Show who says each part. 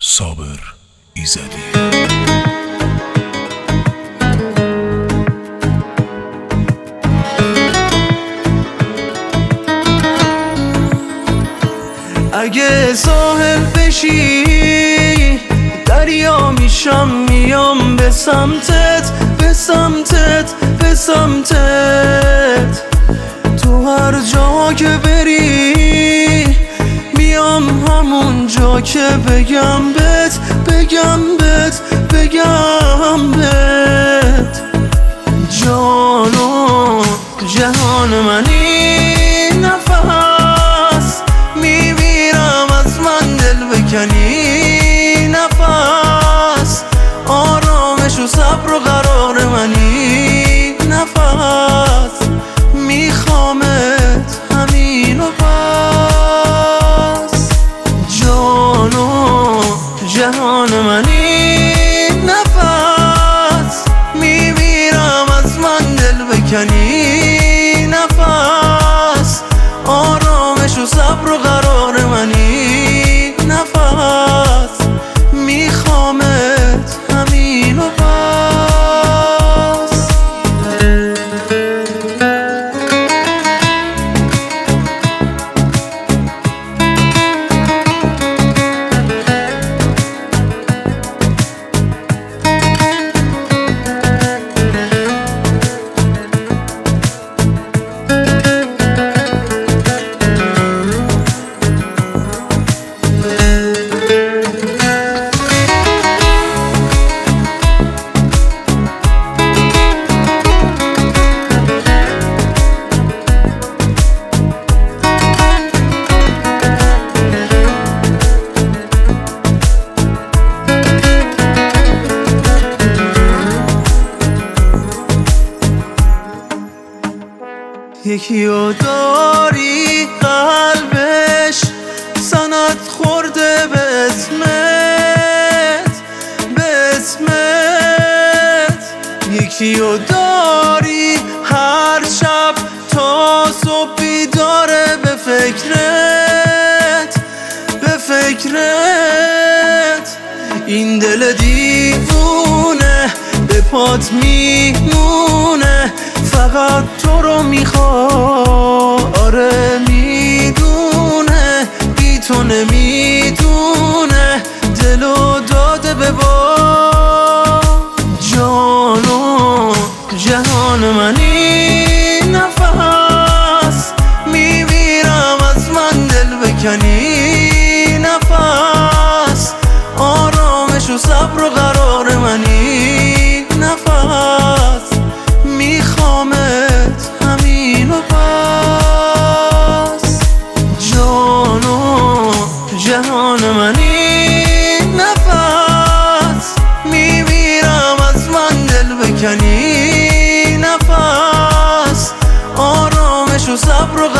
Speaker 1: صابر ایزدی.
Speaker 2: اگه ساحل بشی دریا میشم، میام به سمتت به سمتت به سمتت. تو هر جا که بری میام همون جا که بگم بهت بگم بهت بگم بهت. جان و جهان منی، نفس میمیرم از من دل بکنی، نفس آرامش و صبر و قرار منی، نفس میخوامت همین و بس. جان و جهان منی، نفس میمیرم از من دل بکنی، نفس آرامش و صبر و قرار منی، نفس میخوامت همین و بس. یکی رو داری قلبش سند خورده به اسمت به اسمت. یکی رو داری هر شب تا صبح بیداره به فکرت به فکرت. این دل دیوونه به پات میمونه، فقط تو رو میخواد. آره میدونه بی تو نمیدونه، دلو داده به با. جان و جهان منی، نفس میمیرم از من دل بکنی، نفس آرامش و صبر و قرار منی، نفس میخوامت همین و بس. جان و جهان منی، نفس میمیرم از من دل بکنی، نفس آرامش و صبر و